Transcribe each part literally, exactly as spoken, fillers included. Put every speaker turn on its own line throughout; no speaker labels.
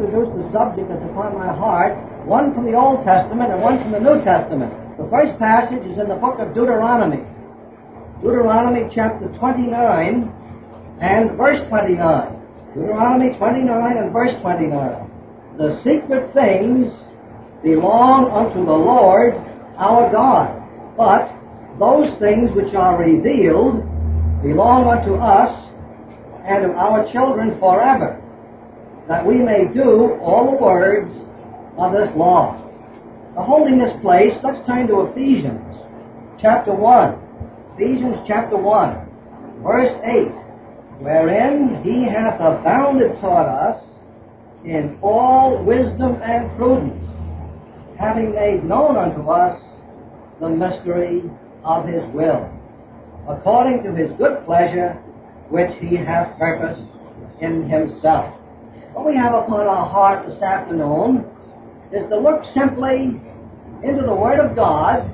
introduce the subject that's upon my heart, one from the Old Testament and one from the New Testament. The first passage is in the book of Deuteronomy. Deuteronomy chapter twenty-nine and verse twenty-nine. Deuteronomy twenty-nine and verse twenty-nine. The secret things belong unto the Lord our God, but those things which are revealed belong unto us and to our children forever, that we may do all the words of this law. To holding this place, let's turn to Ephesians chapter one. Ephesians chapter one, verse eight, wherein he hath abounded toward us in all wisdom and prudence, having made known unto us the mystery of his will, according to his good pleasure, which he hath purposed in himself. What we have upon our heart this afternoon is to look simply into the Word of God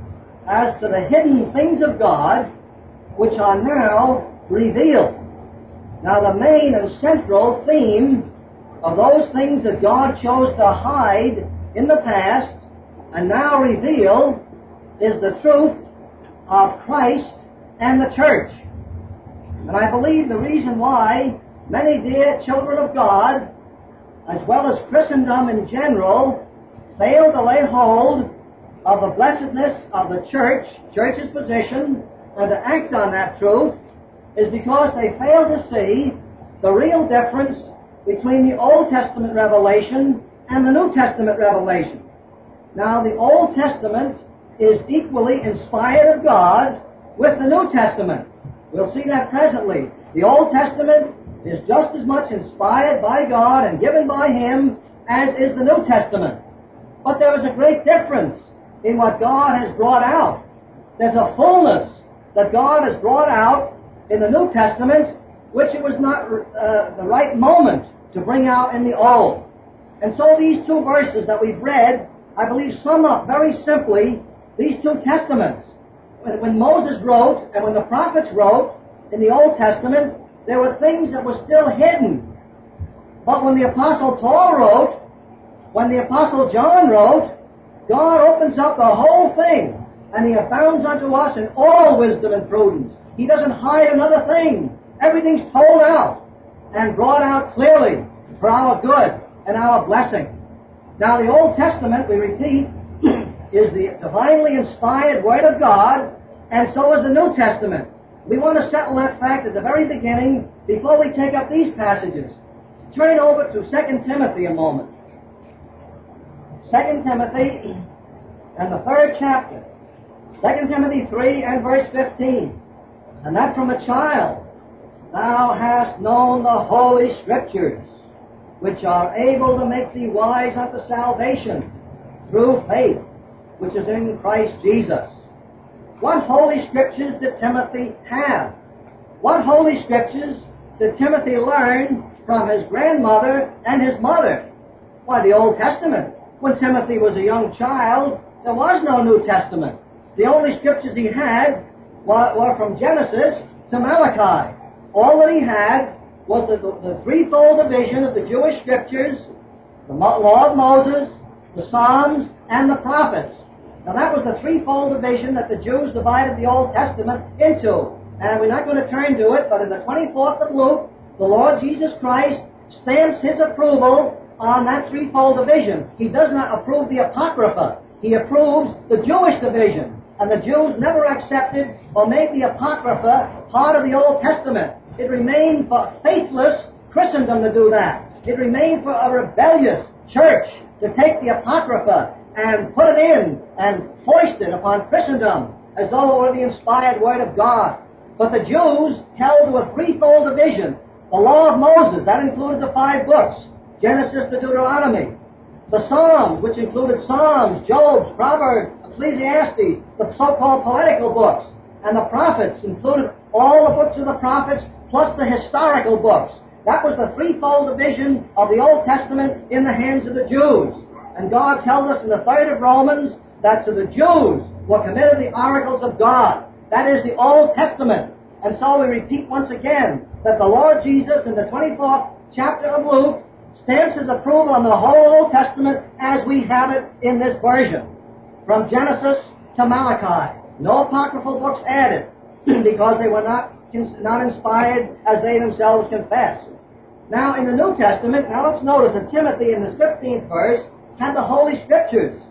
as to the hidden things of God which are now revealed. Now, the main and central theme of those things that God chose to hide in the past and now reveal is the truth of Christ and the church. And I believe the reason why many dear children of God, as well as Christendom in general, fail to lay hold of the blessedness of the church, church's position, and to act on that truth, is because they fail to see the real difference between the Old Testament revelation and the New Testament revelation. Now, the Old Testament is equally inspired of God with the New Testament. We'll see that presently. The Old Testament is just as much inspired by God and given by Him as is the New Testament. But there is a great difference in what God has brought out. There's a fullness that God has brought out in the New Testament which it was not uh, the right moment to bring out in the Old. And so these two verses that we've read, I believe, sum up very simply these two testaments. When, when Moses wrote and when the prophets wrote in the Old Testament, there were things that were still hidden. But when the Apostle Paul wrote, when the Apostle John wrote, God opens up the whole thing, and He abounds unto us in all wisdom and prudence. He doesn't hide another thing. Everything's told out and brought out clearly for our good and our blessing. Now, the Old Testament, we repeat, is the divinely inspired Word of God, and so is the New Testament. We want to settle that fact at the very beginning before we take up these passages. Turn over to Second Timothy a moment. Second Timothy and the third chapter. Second Timothy three and verse fifteen. And that from a child thou hast known the Holy Scriptures, which are able to make thee wise unto salvation through faith, which is in Christ Jesus. What Holy Scriptures did Timothy have? What Holy Scriptures did Timothy learn from his grandmother and his mother? Why, the Old Testament. When Timothy was a young child, there was no New Testament. The only Scriptures he had were, were from Genesis to Malachi. All that he had was the, the, the threefold division of the Jewish Scriptures, the Law of Moses, the Psalms, and the Prophets. Now, that was the threefold division that the Jews divided the Old Testament into. And we're not going to turn to it, but in the twenty-fourth of Luke, the Lord Jesus Christ stamps His approval on that threefold division. He does not approve the Apocrypha. He approves the Jewish division. And the Jews never accepted or made the Apocrypha part of the Old Testament. It remained for faithless Christendom to do that. It remained for a rebellious church to take the Apocrypha and put it in and foist it upon Christendom as though it were the inspired Word of God. But the Jews held to a threefold division. The Law of Moses, that included the five books, Genesis to Deuteronomy. The Psalms, which included Psalms, Job, Proverbs, Ecclesiastes, the so-called poetical books. And the prophets included all the books of the prophets plus the historical books. That was the threefold division of the Old Testament in the hands of the Jews. And God tells us in the third of Romans that to the Jews were committed the oracles of God. That is the Old Testament. And so we repeat once again that the Lord Jesus in the twenty-fourth chapter of Luke stamps his approval on the whole Old Testament as we have it in this version, from Genesis to Malachi. No apocryphal books added, because they were not, not inspired as they themselves confess. Now, in the New Testament, now let's notice that Timothy in the fifteenth verse had the Holy Scriptures.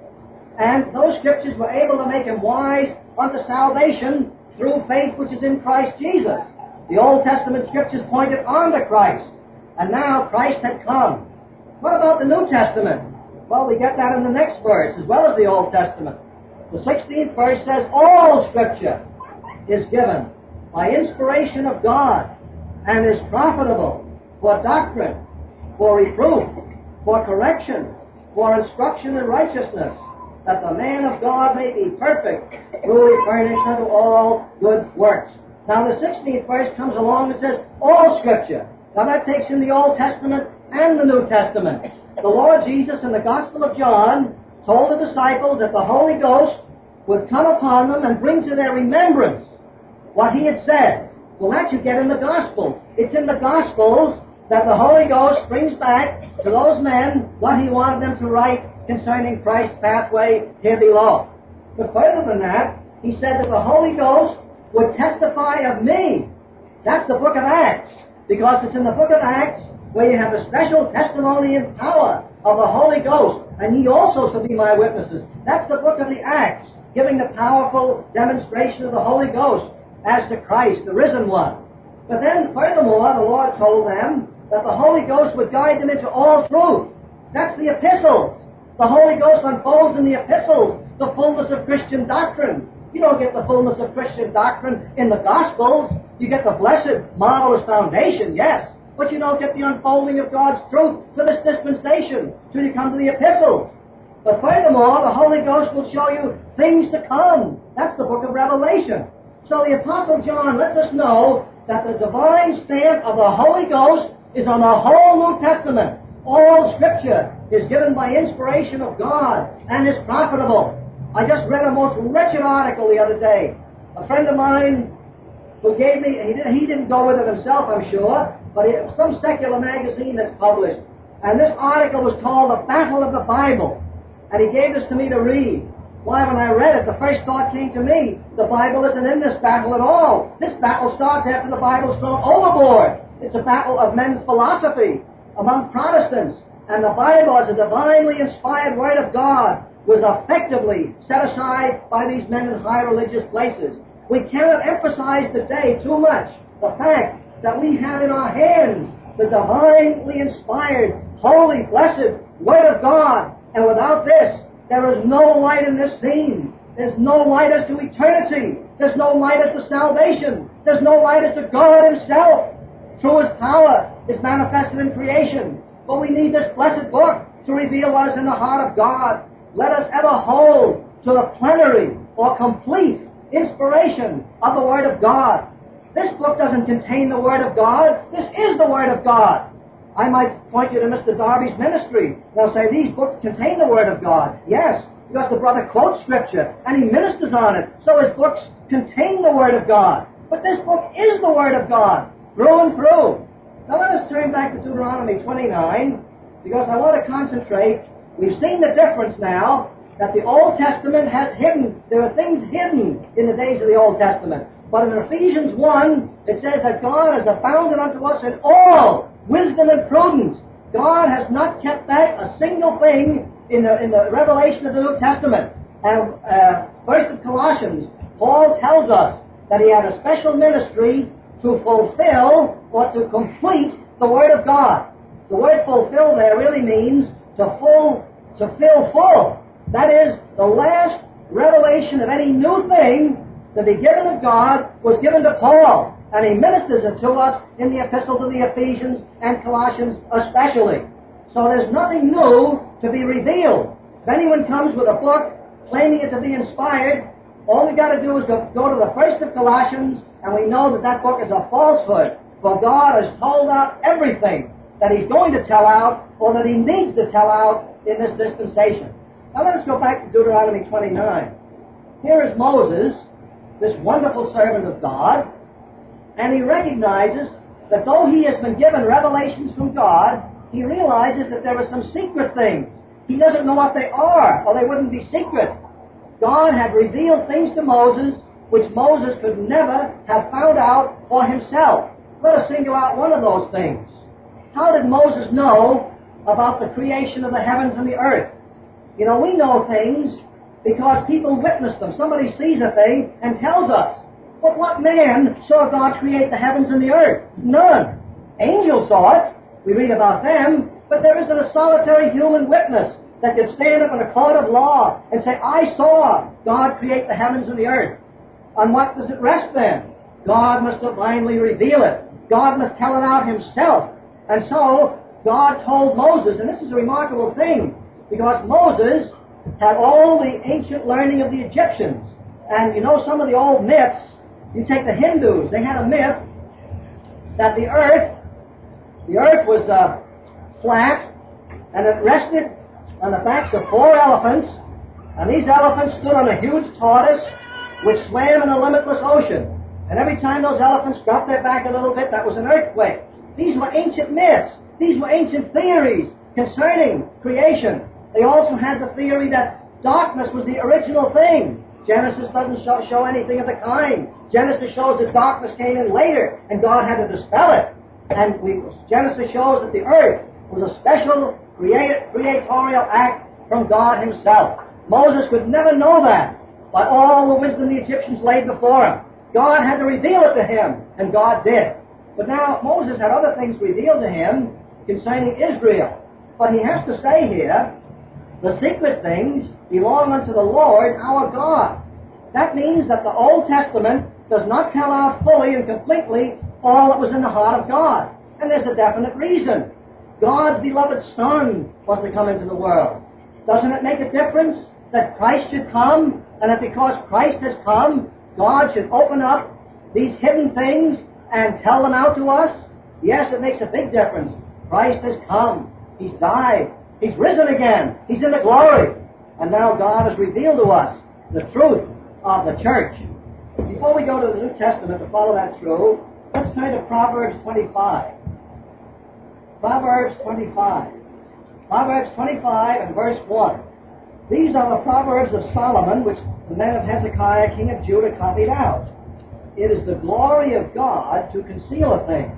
And those Scriptures were able to make him wise unto salvation through faith which is in Christ Jesus. The Old Testament Scriptures pointed on to Christ. And now Christ had come. What about the New Testament? Well, we get that in the next verse as well as the Old Testament. The sixteenth verse says, all Scripture is given by inspiration of God and is profitable for doctrine, for reproof, for correction, for instruction in righteousness, that the man of God may be perfect, truly furnished unto all good works. Now the sixteenth verse comes along and says, all Scripture. Now that takes in the Old Testament and the New Testament. The Lord Jesus in the Gospel of John told the disciples that the Holy Ghost would come upon them and bring to their remembrance what he had said. Well, that you get in the Gospels. It's in the Gospels that the Holy Ghost brings back to those men what he wanted them to write concerning Christ's pathway here below. But further than that, he said that the Holy Ghost would testify of me. That's the book of Acts, because it's in the book of Acts where you have the special testimony and power of the Holy Ghost, and ye also shall be my witnesses. That's the book of the Acts, giving the powerful demonstration of the Holy Ghost as to Christ, the risen one. But then, furthermore, the Lord told them that the Holy Ghost would guide them into all truth. That's the epistles. The Holy Ghost unfolds in the epistles the fullness of Christian doctrine. You don't get the fullness of Christian doctrine in the Gospels. You get the blessed, marvelous foundation, yes, but you don't get the unfolding of God's truth for this dispensation till you come to the epistles. But furthermore, the Holy Ghost will show you things to come. That's the book of Revelation. So the Apostle John lets us know that the divine stamp of the Holy Ghost is on the whole New Testament. All Scripture is given by inspiration of God and is profitable. I just read a most wretched article the other day. A friend of mine who gave me, he didn't, he didn't go with it himself, I'm sure, but it was some secular magazine that's published. And this article was called The Battle of the Bible. And he gave this to me to read. Why, when I read it, the first thought came to me, the Bible isn't in this battle at all. This battle starts after the Bible's thrown overboard. It's a battle of men's philosophy among Protestants. And the Bible, as a divinely inspired Word of God, was effectively set aside by these men in high religious places. We cannot emphasize today too much the fact that we have in our hands the divinely inspired, holy, blessed Word of God. And without this, there is no light in this scene. There's no light as to eternity. There's no light as to salvation. There's no light as to God Himself. Through His power is manifested in creation. But we need this blessed book to reveal what is in the heart of God. Let us ever hold to the plenary or complete inspiration of the Word of God. This book doesn't contain the Word of God. This is the Word of God. I might point you to Mister Darby's ministry. They'll say these books contain the Word of God. Yes, because the brother quotes Scripture and he ministers on it, so his books contain the Word of God. But this book is the Word of God, through and through. Now let us turn back to Deuteronomy twenty-nine, because I want to concentrate. We've seen the difference now that the Old Testament has hidden. There are things hidden in the days of the Old Testament. But in Ephesians one, it says that God has abounded unto us in all wisdom and prudence. God has not kept back a single thing in the, in the revelation of the New Testament. And uh, first of Colossians, Paul tells us that he had a special ministry to fulfill or to complete the Word of God. The word fulfill there really means to full, to fill full. That is, the last revelation of any new thing to be given of God was given to Paul. And he ministers it to us in the epistles of the Ephesians and Colossians especially. So there's nothing new to be revealed. If anyone comes with a book claiming it to be inspired, all we got to do is go, go to the first of Colossians, and we know that that book is a falsehood. For God has told out everything that He's going to tell out, or that He needs to tell out in this dispensation. Now let us go back to Deuteronomy twenty-nine. Here is Moses, this wonderful servant of God, and he recognizes that though he has been given revelations from God, he realizes that there are some secret things. He doesn't know what they are, or they wouldn't be secret. God had revealed things to Moses which Moses could never have found out for himself. Let us single out one of those things. How did Moses know about the creation of the heavens and the earth? You know, we know things because people witness them. Somebody sees a thing and tells us. But what man saw God create the heavens and the earth? None. Angels saw it. We read about them. But there isn't a solitary human witness that could stand up in a court of law and say, I saw God create the heavens and the earth. On what does it rest then? God must divinely reveal it. God must tell it out himself. And so, God told Moses, and this is a remarkable thing, because Moses had all the ancient learning of the Egyptians. And you know some of the old myths, you take the Hindus, they had a myth that the earth, the earth was uh, flat, and it rested on the backs of four elephants, and these elephants stood on a huge tortoise which swam in a limitless ocean. And every time those elephants dropped their back a little bit, that was an earthquake. These were ancient myths. These were ancient theories concerning creation. They also had the theory that darkness was the original thing. Genesis doesn't show, show anything of the kind. Genesis shows that darkness came in later, and God had to dispel it. And we, Genesis shows that the earth was a special created, creatorial act from God himself. Moses could never know that by all the wisdom the Egyptians laid before him. God had to reveal it to him, and God did. But now Moses had other things revealed to him concerning Israel. But he has to say here, the secret things belong unto the Lord our God. That means that the Old Testament does not tell out fully and completely all that was in the heart of God. And there's a definite reason. God's beloved Son was to come into the world. Doesn't it make a difference that Christ should come, and that because Christ has come, God should open up these hidden things and tell them out to us? Yes, it makes a big difference. Christ has come. He's died. He's risen again. He's in the glory. And now God has revealed to us the truth of the church. Before we go to the New Testament to follow that through, let's turn to Proverbs twenty-five. Proverbs twenty-five. Proverbs twenty-five and verse one. These are the Proverbs of Solomon, which the men of Hezekiah, king of Judah, copied out. It is the glory of God to conceal a thing,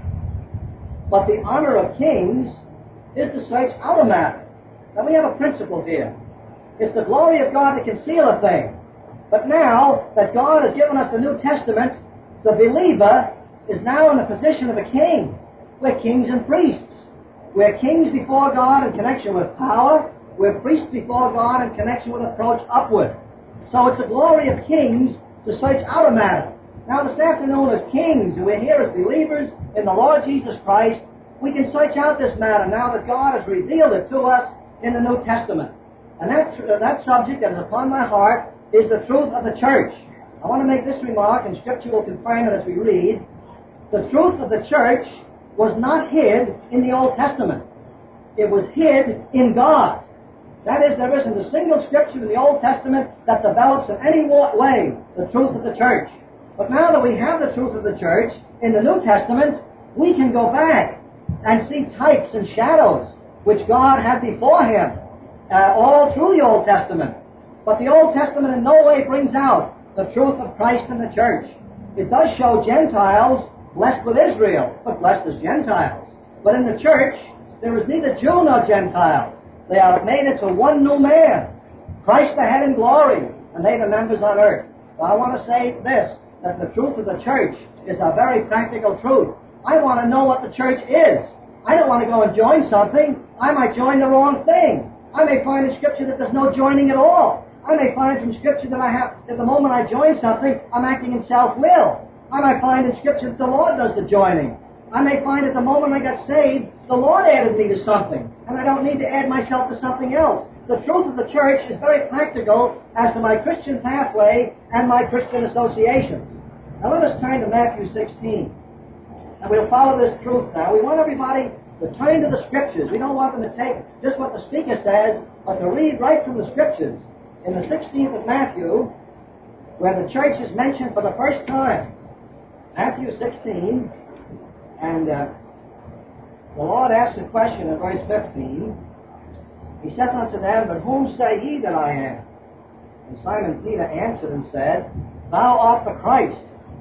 but the honor of kings is to search out a matter. Now we have a principle here. It's the glory of God to conceal a thing. But now that God has given us the New Testament, the believer is now in the position of a king. We're kings and priests. We're kings before God in connection with power. We're priests before God in connection with approach upward. So it's the glory of kings to search out a matter. Now this afternoon as kings, and we're here as believers in the Lord Jesus Christ, we can search out this matter now that God has revealed it to us in the New Testament. And that, uh, that subject that is upon my heart is the truth of the church. I want to make this remark, and Scripture will confirm it as we read. The truth of the church was not hid in the Old Testament. It was hid in God. That is, there isn't a single Scripture in the Old Testament that develops in any way the truth of the church. But now that we have the truth of the church in the New Testament, we can go back and see types and shadows which God had before him uh, all through the Old Testament. But the Old Testament in no way brings out the truth of Christ and the church. It does show Gentiles blessed with Israel, but blessed as Gentiles. But in the church, there is neither Jew nor Gentile. They are made into one new man. Christ the head in glory, and they the members on earth. So I want to say this, that the truth of the church is a very practical truth. I want to know what the church is. I don't want to go and join something. I might join the wrong thing. I may find in Scripture that there's no joining at all. I may find from Scripture that I have, that the moment I join something, I'm acting in self-will. I might find in Scripture that the Lord does the joining. I may find that the moment I got saved, the Lord added me to something, and I don't need to add myself to something else. The truth of the church is very practical as to my Christian pathway and my Christian associations. Now let us turn to Matthew sixteen. And we'll follow this truth now. We want everybody to turn to the Scriptures. We don't want them to take just what the speaker says, but to read right from the Scriptures. In the sixteenth of Matthew, where the church is mentioned for the first time, Matthew sixteen, and uh, the Lord asked a question in verse fifteen. He said unto them, But whom say ye that I am? And Simon Peter answered and said, Thou art the Christ,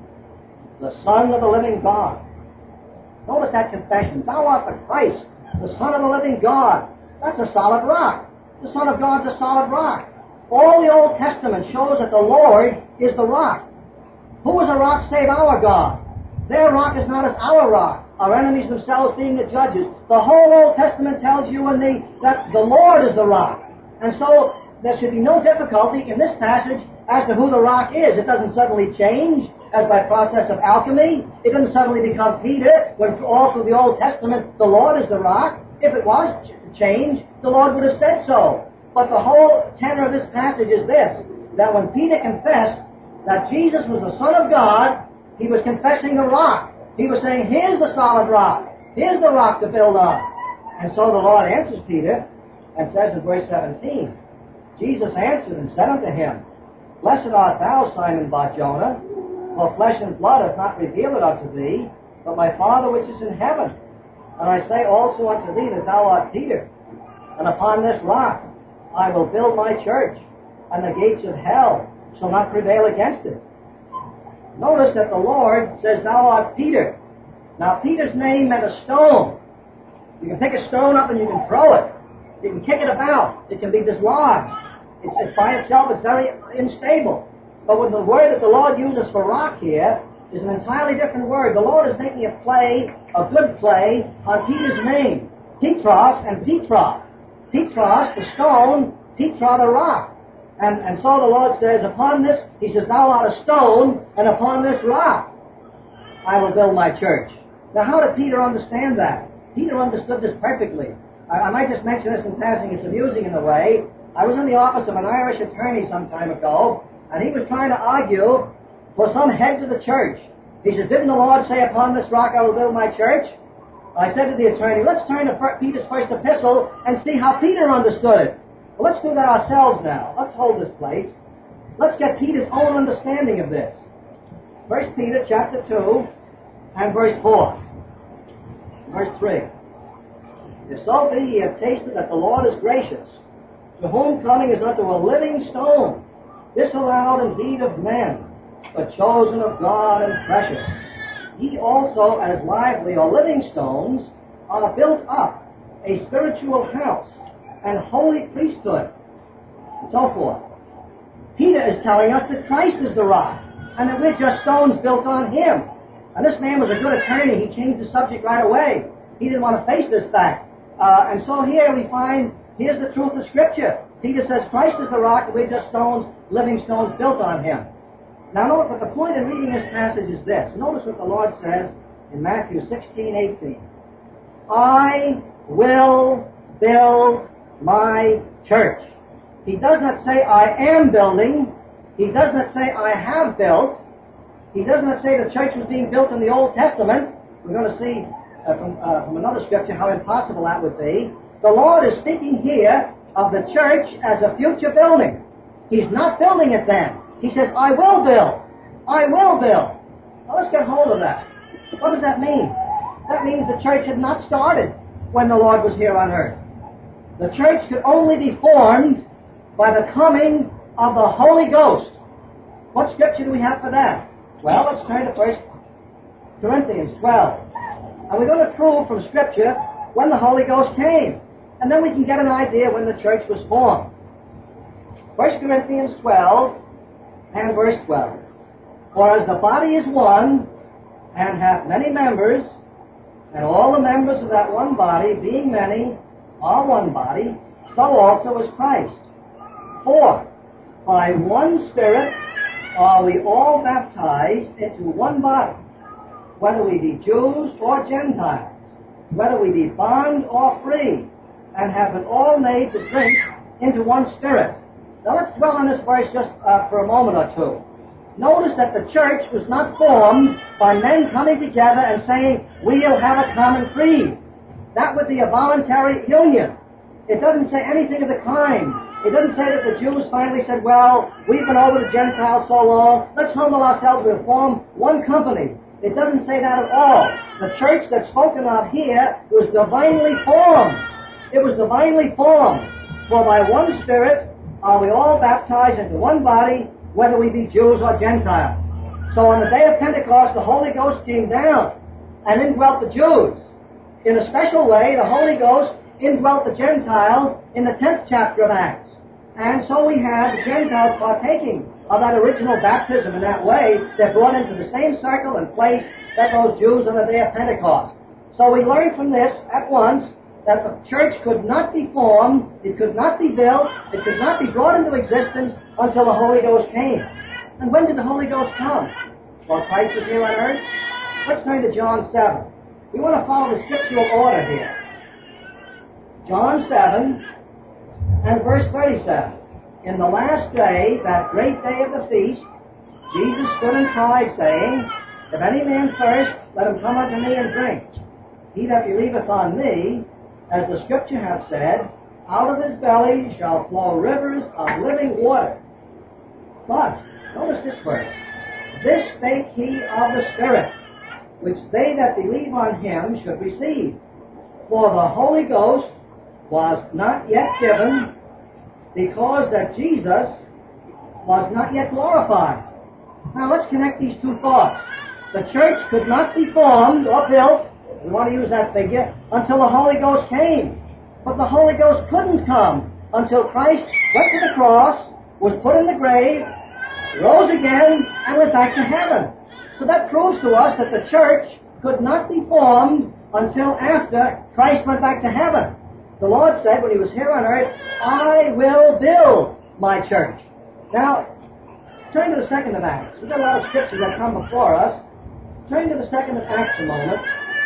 the Son of the living God. Notice that confession. Thou art the Christ, the Son of the living God. That's a solid rock. The Son of God's a solid rock. All the Old Testament shows that the Lord is the rock. Who is a rock save our God? Their rock is not as our rock, our enemies themselves being the judges. The whole Old Testament tells you and me that the Lord is the rock. And so there should be no difficulty in this passage as to who the rock is. It doesn't suddenly change as by process of alchemy. It doesn't suddenly become Peter when all through the Old Testament the Lord is the rock. If it was to change, the Lord would have said so. But the whole tenor of this passage is this, that when Peter confessed that Jesus was the Son of God, he was confessing the rock. He was saying, here's the solid rock. Here's the rock to build on. And so the Lord answers Peter and says in verse seventeen, Jesus answered and said unto him, Blessed art thou, Simon Bar-Jonah, for flesh and blood hath not revealed it unto thee, but my Father which is in heaven. And I say also unto thee that thou art Peter, and upon this rock I will build my church, and the gates of hell shall not prevail against it. Notice that the Lord says, Thou art Peter. Now, Peter's name meant a stone. You can pick a stone up and you can throw it. You can kick it about. It can be dislodged. It's, it's by itself, it's very unstable. But when the word that the Lord uses for rock here is an entirely different word. The Lord is making a play, a good play, on Peter's name. Petros and Petra. Petros, the stone, Petra, the rock. And, and so the Lord says, upon this, he says, Thou art a stone, and upon this rock I will build my church. Now, how did Peter understand that? Peter understood this perfectly. I, I might just mention this in passing. It's amusing in a way. I was in the office of an Irish attorney some time ago, and he was trying to argue for some heads of the church. He said, Didn't the Lord say, Upon this rock I will build my church? I said to the attorney, let's turn to Peter's first epistle and see how Peter understood it. Well, let's do that ourselves now. Let's hold this place. Let's get Peter's own understanding of this. First Peter chapter two and verse four. Verse three. If so be ye have tasted that the Lord is gracious, to whom coming is unto a living stone, disallowed indeed of men, but chosen of God and precious. Ye also, as lively or living stones, are built up a spiritual house and holy priesthood, and so forth. Peter is telling us that Christ is the rock, and that we're just stones built on Him. And this man was a good attorney. He changed the subject right away. He didn't want to face this fact. Uh, and so here we find, here's the truth of Scripture. Peter says Christ is the rock, and we're just stones, living stones built on Him. Now note that the point in reading this passage is this. Notice what the Lord says in Matthew sixteen eighteen. I will build my church. He does not say I am building. He does not say I have built. He does not say the church was being built in the Old Testament. We're going to see uh, from, uh, from another scripture how impossible that would be. The Lord is speaking here of the church as a future building. He's not building it then. He says, I will build. I will build. Now let's get hold of that. What does that mean? That means the church had not started when the Lord was here on earth. The church could only be formed by the coming of the Holy Ghost. What scripture do we have for that? Well, let's turn to First Corinthians twelve. And we're going to prove from Scripture when the Holy Ghost came. And then we can get an idea when the church was formed. First Corinthians twelve and verse twelve. For as the body is one, and hath many members, and all the members of that one body, being many, are one body, so also is Christ. For by one Spirit are we all baptized into one body, whether we be Jews or Gentiles, whether we be bond or free, and have been all made to drink into one Spirit. Now let's dwell on this verse just uh, for a moment or two. Notice that the church was not formed by men coming together and saying, we'll have a common creed. That would be a voluntary union. It doesn't say anything of the kind. It doesn't say that the Jews finally said, well, we've been over the Gentiles so long, let's humble ourselves, we'll form one company. It doesn't say that at all. The church that's spoken of here was divinely formed. It was divinely formed. For by one Spirit are we all baptized into one body, whether we be Jews or Gentiles. So on the day of Pentecost, the Holy Ghost came down and indwelt the Jews. In a special way, the Holy Ghost indwelt the Gentiles in the tenth chapter of Acts. And so we have the Gentiles partaking of that original baptism in that way. They're brought into the same circle and place that those Jews on the day of Pentecost. So we learn from this at once that the church could not be formed, it could not be built, it could not be brought into existence until the Holy Ghost came. And when did the Holy Ghost come? While Christ was here on earth? Let's turn to John seven. We want to follow the scriptural order here. John seven and verse thirty-seven. In the last day, that great day of the feast, Jesus stood and cried, saying, If any man thirst, let him come unto me and drink. He that believeth on me, as the Scripture hath said, out of his belly shall flow rivers of living water. But, notice this verse, this spake he of the Spirit, which they that believe on him should receive. For the Holy Ghost was not yet given, because that Jesus was not yet glorified. Now let's connect these two thoughts. The church could not be formed or built, we want to use that figure, until the Holy Ghost came. But the Holy Ghost couldn't come until Christ went to the cross, was put in the grave, rose again, and went back to heaven. So that proves to us that the church could not be formed until after Christ went back to heaven. The Lord said when he was here on earth, I will build my church. Now, turn to the second of Acts. We've got a lot of scriptures that come before us. Turn to the second of Acts a moment.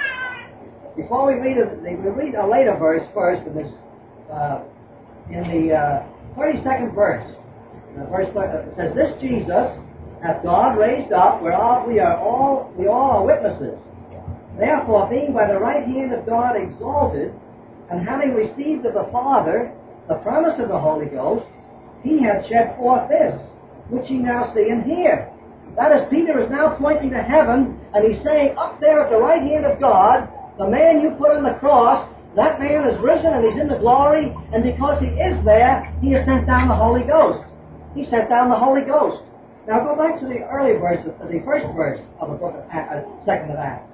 Before we read it, we read a later verse first in this, uh, in the uh, thirty-second verse. Uh, verse it says, This Jesus hath God raised up, whereof we are all we all are witnesses. Therefore, being by the right hand of God exalted, and having received of the Father the promise of the Holy Ghost, he hath shed forth this, which ye now see and hear. That is, Peter is now pointing to heaven, and he's saying, up there at the right hand of God, the man you put on the cross, that man is risen and he's in the glory, and because he is there, he has sent down the Holy Ghost. He sent down the Holy Ghost. Now go back to the early verse, of, the first verse of the book of uh, Second of Acts.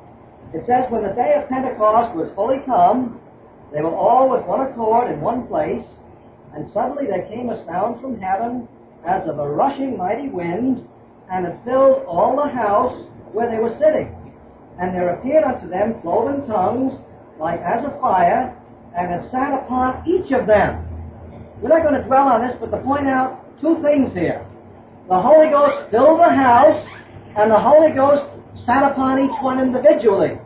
It says, When the day of Pentecost was fully come, they were all with one accord in one place, and suddenly there came a sound from heaven as of a rushing mighty wind, and it filled all the house where they were sitting. And there appeared unto them cloven tongues, like as of fire, and it sat upon each of them. We're not going to dwell on this, but to point out two things here. The Holy Ghost filled the house, and the Holy Ghost sat upon each one individually.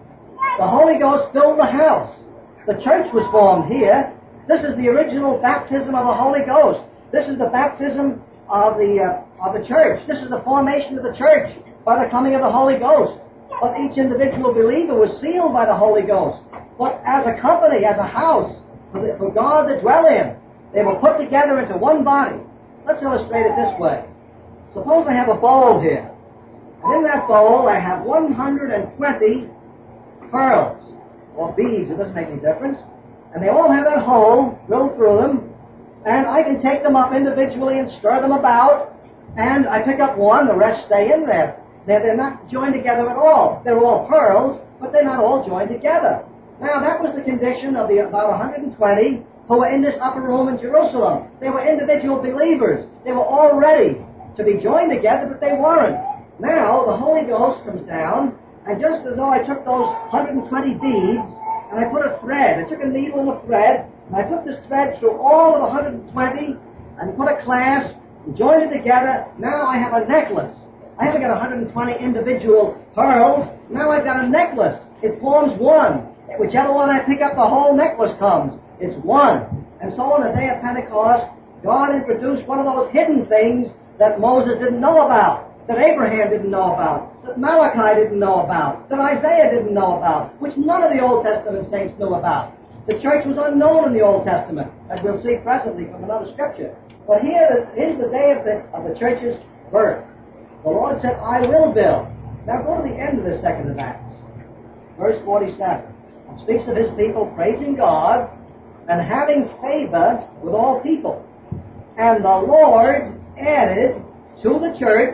The Holy Ghost filled the house. The church was formed here. This is the original baptism of the Holy Ghost. This is the baptism of the uh, of the church. This is the formation of the church by the coming of the Holy Ghost. But each individual believer was sealed by the Holy Ghost. But as a company, as a house, for, the, for God to dwell in, they were put together into one body. Let's illustrate it this way. Suppose I have a bowl here. And in that bowl I have one hundred twenty pearls, or beads, it doesn't make any difference. And they all have that hole drilled through them. And I can take them up individually and stir them about. And I pick up one, the rest stay in there. They're, they're not joined together at all. They're all pearls, but they're not all joined together. Now, that was the condition of the about one hundred twenty who were in this upper room in Jerusalem. They were individual believers. They were all ready to be joined together, but they weren't. Now, the Holy Ghost comes down, and just as though I took those one hundred twenty beads, and I put a thread, I took a needle and a thread, and I put this thread through all of one hundred twenty, and put a clasp, and joined it together. Now I have a necklace. I haven't got one hundred twenty individual pearls. Now I've got a necklace. It forms one. Whichever one I pick up, the whole necklace comes. It's one. And so on the day of Pentecost, God introduced one of those hidden things that Moses didn't know about, that Abraham didn't know about, that Malachi didn't know about, that Isaiah didn't know about, which none of the Old Testament saints knew about. The church was unknown in the Old Testament, as we'll see presently from another scripture. But here, here's the day of the, of the church's birth. The Lord said, I will build. Now go to the end of the second of Acts, verse forty-seven. It speaks of his people praising God and having favor with all people. And the Lord added to the church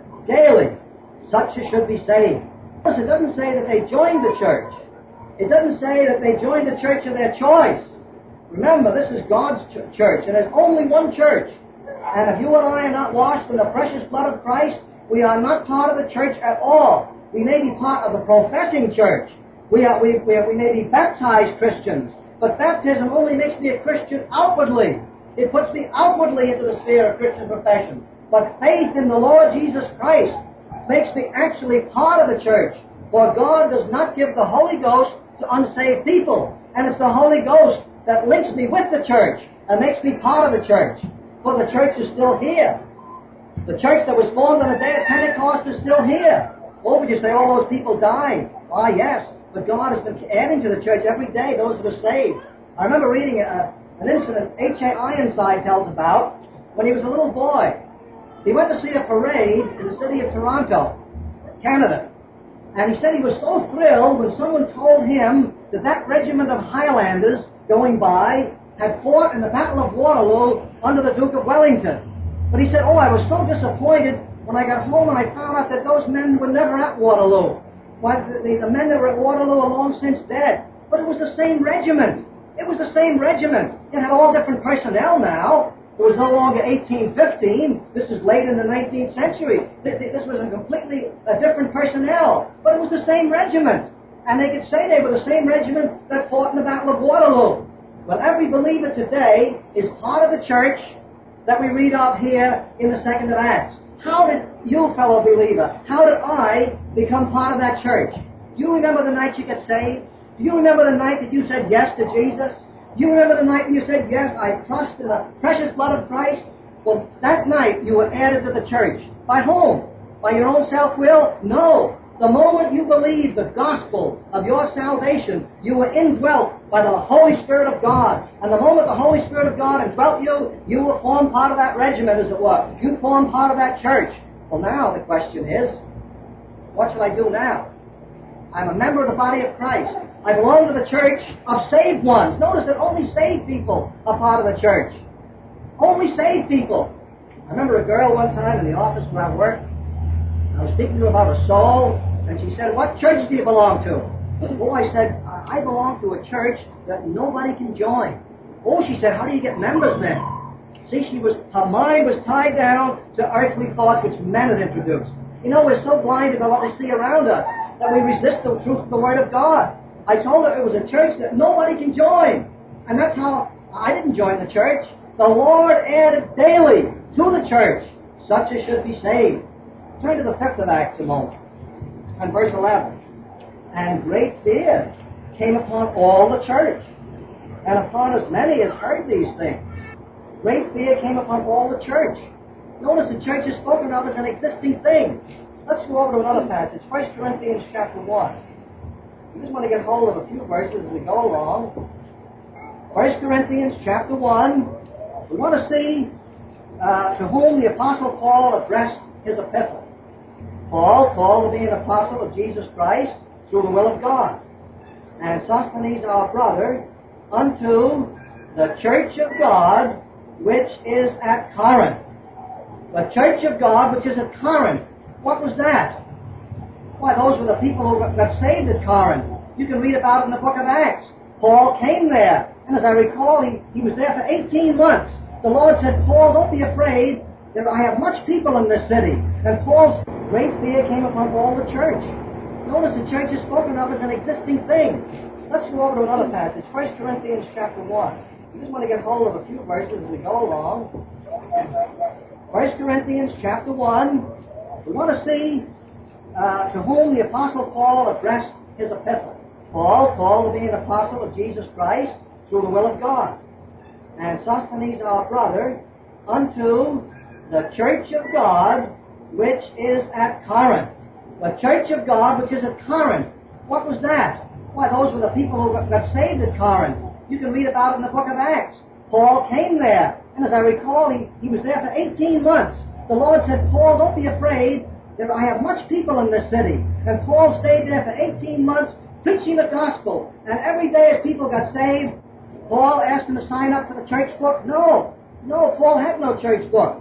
daily such as should be saved. It doesn't say that they joined the church. It doesn't say that they joined the church of their choice. Remember, this is God's ch- church, and there's only one church. And if you and I are not washed in the precious blood of Christ, we are not part of the church at all. We may be part of the professing church. We are, we, we, are, we may be baptized Christians, but baptism only makes me a Christian outwardly. It puts me outwardly into the sphere of Christian profession. But faith in the Lord Jesus Christ makes me actually part of the church. For God does not give the Holy Ghost to unsaved people. And it's the Holy Ghost that links me with the church and makes me part of the church. For the church is still here. The church that was formed on the day of Pentecost is still here. Oh, would you say all those people died? Ah, yes. But God has been adding to the church every day those who are saved. I remember reading a, an incident H A Ironside tells about when he was a little boy. He went to see a parade in the city of Toronto, Canada. And he said he was so thrilled when someone told him that that regiment of Highlanders going by had fought in the Battle of Waterloo under the Duke of Wellington. But he said, oh, I was so disappointed when I got home and I found out that those men were never at Waterloo. Why, the, the men that were at Waterloo are long since dead. But it was the same regiment. It was the same regiment. It had all different personnel now. It was no longer eighteen fifteen. This is late in the nineteenth century. This was a completely a different personnel. But it was the same regiment. And they could say they were the same regiment that fought in the Battle of Waterloo. Well, every believer today is part of the church that we read of here in the second of Acts. How did you, fellow believer, how did I become part of that church? Do you remember the night you got saved? Do you remember the night that you said yes to Jesus? Do you remember the night when you said, yes, I trust in the precious blood of Christ? Well, that night you were added to the church. By whom? By your own self-will? No. The moment you believed the gospel of your salvation, you were indwelt by the Holy Spirit of God. And the moment the Holy Spirit of God indwelt you, you will form part of that regiment, as it were. You form part of that church. Well, now the question is, what shall I do now? I'm a member of the body of Christ. I belong to the church of saved ones. Notice that only saved people are part of the church. Only saved people. I remember a girl one time in the office where I worked. I was speaking to her about a soul, and she said, what church do you belong to? Oh, I said, I belong to a church that nobody can join. Oh, she said, how do you get members then? See, she was, her mind was tied down to earthly thoughts which men had introduced. You know, we're so blinded by what we see around us that we resist the truth of the Word of God. I told her it was a church that nobody can join. And that's how I didn't join the church. The Lord added daily to the church such as should be saved. Turn to the fifth of Acts a moment, and verse eleven. And great fear came upon all the church, and upon as many as heard these things. Great fear came upon all the church. Notice the church is spoken of as an existing thing. Let's go over to another passage, First Corinthians chapter one. We just want to get hold of a few verses as we go along. First Corinthians chapter one. We want to see uh, to whom the Apostle Paul addressed his epistle. Paul, called to be an apostle of Jesus Christ through the will of God, and Sosthenes our brother, unto the church of God which is at Corinth. The church of God which is at Corinth. What was that? Why, those were the people who got, got saved at Corinth. You can read about it in the book of Acts. Paul came there, and as I recall, he, he was there for eighteen months. The Lord said, Paul, don't be afraid. There, I have much people in this city. And Paul's great fear came upon all the church. Notice the church is spoken of as an existing thing. Let's go over to another passage, First Corinthians chapter one. We just want to get hold of a few verses as we go along. First Corinthians chapter one. We want to see uh, to whom the Apostle Paul addressed his epistle. Paul, called to be an apostle of Jesus Christ through the will of God, and Sosthenes our brother, unto the church of God which is at Corinth. The church of God which is at Corinth. What was that? Why, those were the people who got, got saved at Corinth. You can read about it in the book of Acts. Paul came there, and as I recall, he, he was there for eighteen months. The Lord said, Paul, don't be afraid. There, I have much people in this city. And Paul stayed there for eighteen months preaching the gospel. And every day as people got saved, Paul asked them to sign up for the church book. No. No, Paul had no church book.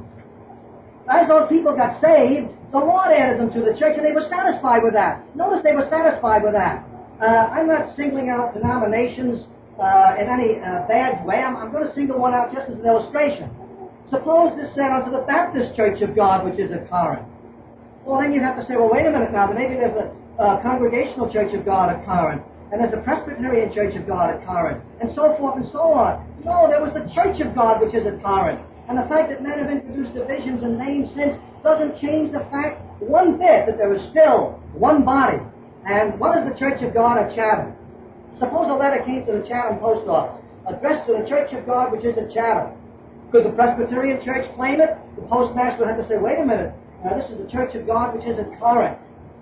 As those people got saved, the Lord added them to the church, and they were satisfied with that. Notice they were satisfied with that. Uh, I'm not singling out denominations uh, in any uh, bad way. I'm, I'm going to single one out just as an illustration. Suppose this said unto the Baptist Church of God, which is at Corinth. Well, then you'd have to say, well, wait a minute now. Maybe there's a, a Congregational Church of God at Corinth, and there's a Presbyterian Church of God at Corinth, and so forth and so on. No, there was the Church of God, which is at Corinth. And the fact that men have introduced divisions and names since doesn't change the fact one bit that there is still one body. And what is the Church of God at Chatham? Suppose a letter came to the Chatham post office, addressed to the Church of God, which is at Chatham. Could the Presbyterian Church claim it? The postmaster would have to say, wait a minute, uh, this is the Church of God, which is at Corinth,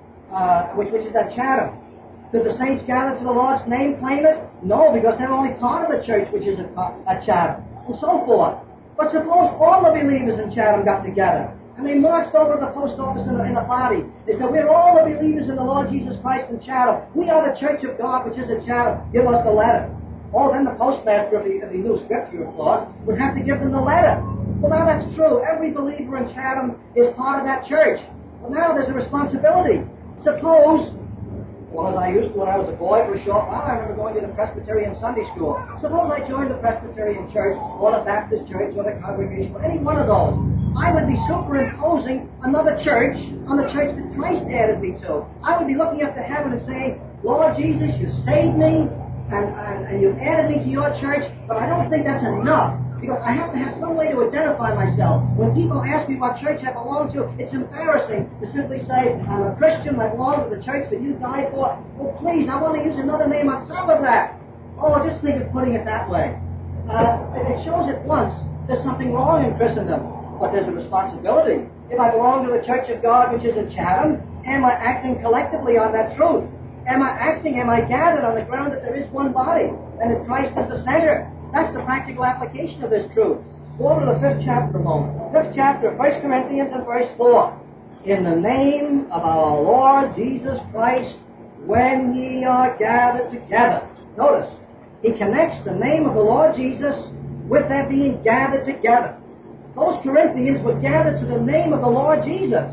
uh, which, which is at Chatham. Could the saints gathered to the Lord's name claim it? No, because they're only part of the church which is at, at Chatham, and so forth. But suppose all the believers in Chatham got together, and they marched over to the post office in a, in a body. They said, we're all the believers in the Lord Jesus Christ in Chatham. We are the Church of God, which is at Chatham. Give us the letter. Oh, then the postmaster, if he, if he knew Scripture, of course, would have to give them the letter. Well, now that's true. Every believer in Chatham is part of that church. Well, now there's a responsibility. Suppose, well, as I used to when I was a boy for a short while, I remember going to the Presbyterian Sunday School. Suppose I joined the Presbyterian Church, or the Baptist Church, or the Congregational, any one of those. I would be superimposing another church on the church that Christ added me to. I would be looking up to heaven and saying, Lord Jesus, you saved me, and, and, and you've added me to your church, but I don't think that's enough. Because I have to have some way to identify myself. When people ask me what church I belong to, it's embarrassing to simply say, I'm a Christian, I belong to the church that you died for. Oh, please, I want to use another name on top of that. Oh, just think of putting it that way. Uh, it shows at once there's something wrong in Christendom, but there's a responsibility. If I belong to the Church of God, which is at Chatham, am I acting collectively on that truth? Am I acting, am I gathered on the ground that there is one body, and that Christ is the center? That's the practical application of this truth. Go over to the fifth chapter a moment. Fifth chapter of First Corinthians and verse four. In the name of our Lord Jesus Christ, when ye are gathered together. Notice, he connects the name of the Lord Jesus with their being gathered together. Those Corinthians were gathered to the name of the Lord Jesus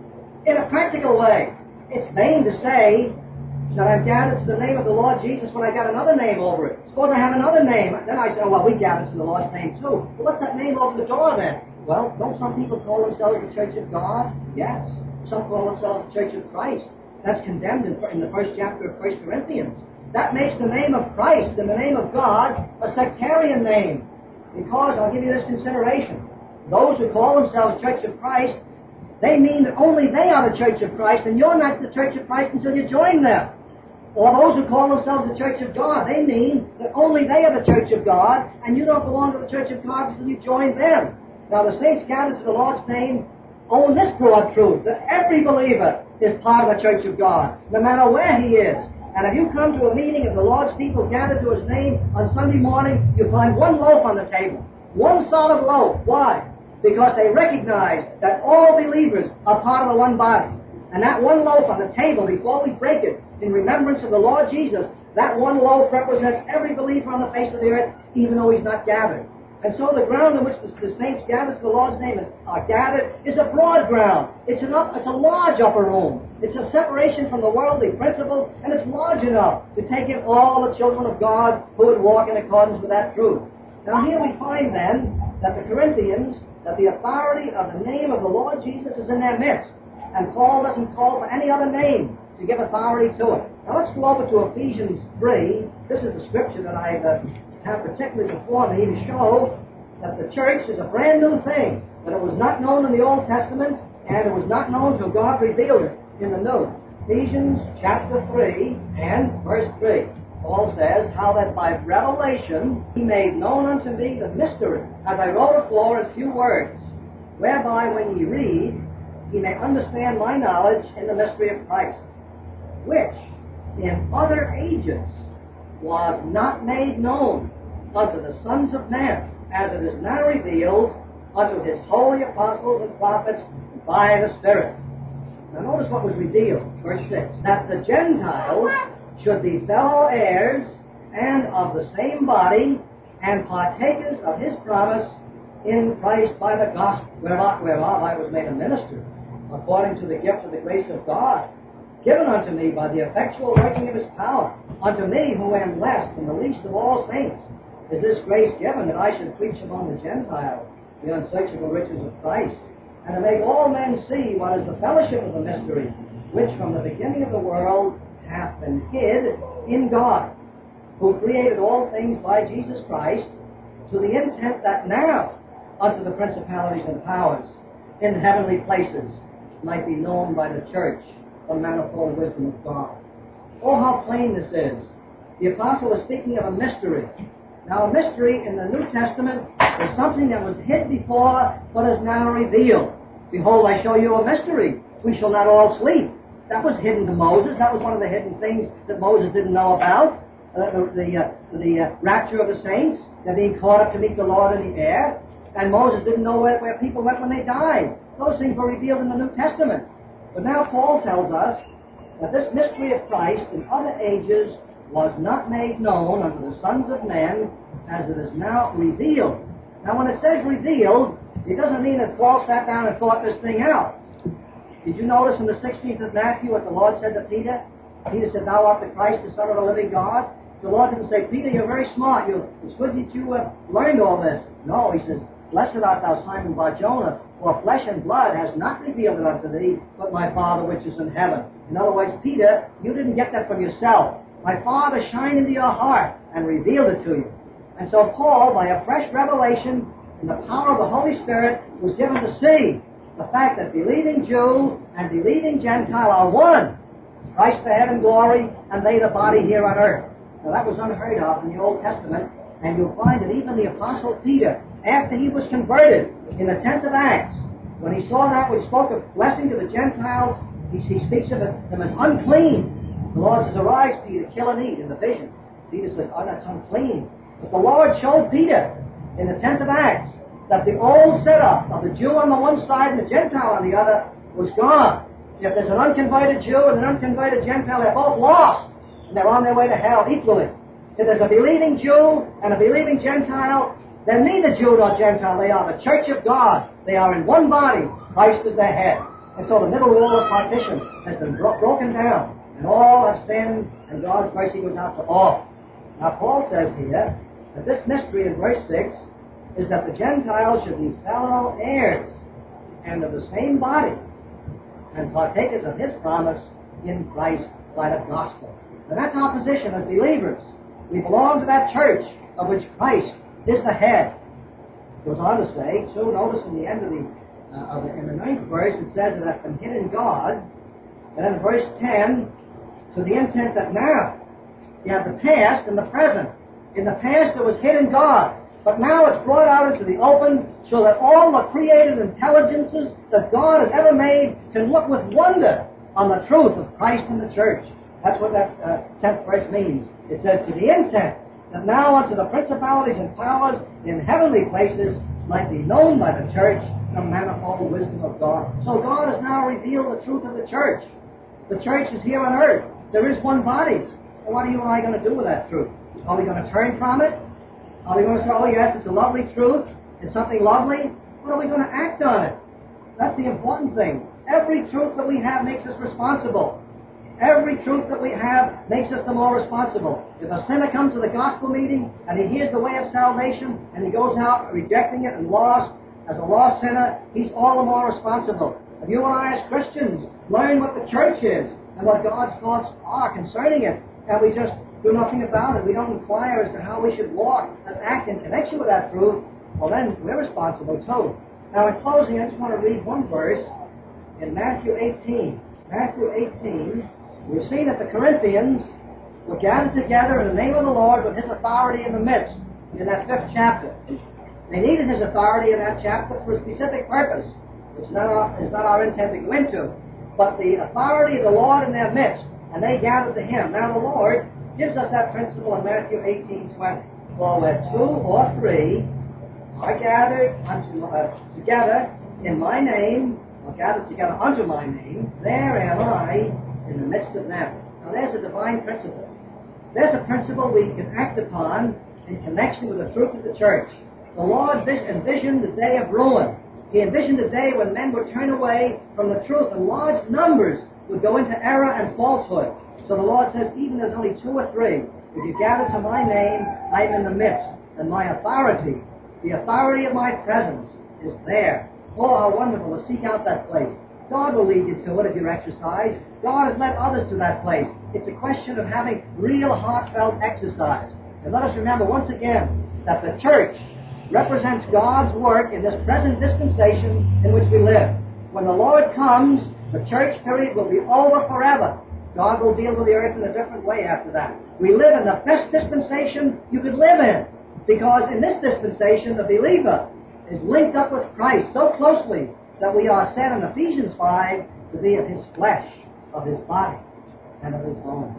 in a practical way. It's vain to say that I've gathered to the name of the Lord Jesus when I got another name over it. Suppose I have another name. Then I say, oh, well, we gathered to the Lord's name too. Well, what's that name over the door then? Well, don't some people call themselves the Church of God? Yes. Some call themselves the Church of Christ. That's condemned in, in the first chapter of First Corinthians. That makes the name of Christ and the name of God a sectarian name. Because, I'll give you this consideration, those who call themselves Church of Christ, they mean that only they are the Church of Christ, and you're not the Church of Christ until you join them. Or those who call themselves the Church of God, they mean that only they are the Church of God, and you don't belong to the Church of God until you join them. Now, the saints gathered to the Lord's name own this broad truth, that every believer is part of the Church of God, no matter where he is. And if you come to a meeting of the Lord's people gathered to his name on Sunday morning, you find one loaf on the table. One solid loaf. Why? Because they recognize that all believers are part of the one body. And that one loaf on the table, before we break it, in remembrance of the Lord Jesus, that one loaf represents every believer on the face of the earth, even though he's not gathered. And so the ground in which the, the saints gathered to the Lord's name is, are gathered is a broad ground. It's, an up, it's a large upper room. It's a separation from the worldly principles, and it's large enough to take in all the children of God who would walk in accordance with that truth. Now here we find then that the Corinthians, that the authority of the name of the Lord Jesus is in their midst. And Paul doesn't call for any other name to give authority to it. Now let's go over to Ephesians three. This is the scripture that I uh, have particularly before me to show that the church is a brand new thing, that it was not known in the Old Testament, and it was not known till God revealed it in the New. Ephesians chapter three and verse three. Paul says, how that by revelation he made known unto me the mystery, as I wrote afore in few words, whereby when ye read, ye may understand my knowledge in the mystery of Christ, which in other ages was not made known unto the sons of men, as it is now revealed unto his holy apostles and prophets by the Spirit. Now notice what was revealed, verse six, that the Gentiles should be fellow heirs and of the same body and partakers of his promise in Christ by the gospel, whereof, whereof I was made a minister, according to the gift of the grace of God, given unto me by the effectual working of his power. Unto me, who am blessed and the least of all saints, is this grace given, that I should preach among the Gentiles the unsearchable riches of Christ, and to make all men see what is the fellowship of the mystery, which from the beginning of the world hath been hid in God, who created all things by Jesus Christ, to the intent that now unto the principalities and powers in heavenly places might be known by the church the manifold wisdom of God. Oh, how plain this is. The apostle is speaking of a mystery. Now, a mystery in the New Testament is something that was hid before, but is now revealed. Behold, I show you a mystery. We shall not all sleep. That was hidden to Moses. That was one of the hidden things that Moses didn't know about. Uh, the the, uh, the uh, rapture of the saints, they're being caught up to meet the Lord in the air. And Moses didn't know where, where people went when they died. Those things were revealed in the New Testament. But now Paul tells us that this mystery of Christ in other ages was not made known unto the sons of men as it is now revealed. Now when it says revealed, it doesn't mean that Paul sat down and thought this thing out. Did you notice in the sixteenth of Matthew what the Lord said to Peter? Peter said, "Thou art the Christ, the Son of the living God." The Lord didn't say, "Peter, you're very smart. You, it's good that you uh, learned all this." No, he says, "Blessed art thou, Simon Bar-Jonah, for flesh and blood has not revealed it unto thee, but my Father which is in heaven." In other words, Peter, you didn't get that from yourself. My Father shined into your heart and revealed it to you. And so Paul, by a fresh revelation in the power of the Holy Spirit, was given to see the fact that believing Jew and believing Gentile are one. Christ the head in glory, and they the body here on earth. Now that was unheard of in the Old Testament, and you'll find that even the Apostle Peter, after he was converted in the tenth of Acts, when he saw that which spoke of blessing to the Gentiles, he, he speaks of it, them as unclean. The Lord says, "Arise, Peter, kill and eat," in the vision. Peter says, "Oh, that's unclean." But the Lord showed Peter in the tenth of Acts that the old setup of the Jew on the one side and the Gentile on the other was gone. If there's an unconverted Jew and an unconverted Gentile, they're both lost, and they're on their way to hell equally. If there's a believing Jew and a believing Gentile, then neither Jew nor Gentile. They are the church of God. They are in one body. Christ is their head. And so the middle wall of partition has been bro- broken down, and all have sinned, and God's mercy goes out to all. Now Paul says here that this mystery in verse six is that the Gentiles should be fellow heirs and of the same body and partakers of his promise in Christ by the gospel. And that's our position as believers. We belong to that church of which Christ is the head. It goes on to say, too, notice in the end of the, uh, of the in the ninth verse, it says that it's been hid in God. And then in verse ten, to the intent that now you have the past and the present. In the past it was hid in God, but now it's brought out into the open so that all the created intelligences that God has ever made can look with wonder on the truth of Christ and the church. That's what that uh, tenth verse means. It says, to the intent that now unto the principalities and powers in heavenly places might be known by the church the manifold wisdom of God. So God has now revealed the truth of the church. The church is here on earth. There is one body. And what are you and I going to do with that truth? Are we going to turn from it? Are we going to say, oh yes, it's a lovely truth, it's something lovely? Or are we going to act on it? That's the important thing. Every truth that we have makes us responsible. Every truth that we have makes us the more responsible. If a sinner comes to the gospel meeting and he hears the way of salvation and he goes out rejecting it and lost, as a lost sinner, he's all the more responsible. If you and I as Christians learn what the church is and what God's thoughts are concerning it, and we just do nothing about it, we don't inquire as to how we should walk and act in connection with that truth, well then we're responsible too. Now in closing, I just want to read one verse in Matthew eighteen. Matthew eighteen, we've seen that the Corinthians were gathered together in the name of the Lord with His authority in the midst, in that fifth chapter. They needed His authority in that chapter for a specific purpose, which is not our, is not our intent to go into, but the authority of the Lord in their midst, and they gathered to Him. Now the Lord gives us that principle in Matthew eighteen twenty. For where two or three are gathered unto, uh, together in my name, are gathered together unto my name, there am I in the midst of them. Now there's a divine principle. There's a principle we can act upon in connection with the truth of the church. The Lord envisioned the day of ruin. He envisioned the day when men would turn away from the truth and large numbers would go into error and falsehood. So the Lord says, even there's only two or three, if you gather to my name, I am in the midst. And my authority, the authority of my presence, is there. Oh, how wonderful to seek out that place. God will lead you to it if you exercise. God has led others to that place. It's a question of having real heartfelt exercise. And let us remember once again that the church represents God's work in this present dispensation in which we live. When the Lord comes, the church period will be over forever. God will deal with the earth in a different way after that. We live in the best dispensation you could live in, because in this dispensation the believer is linked up with Christ so closely that we are said in Ephesians five to be of his flesh, of his body, and of his bone.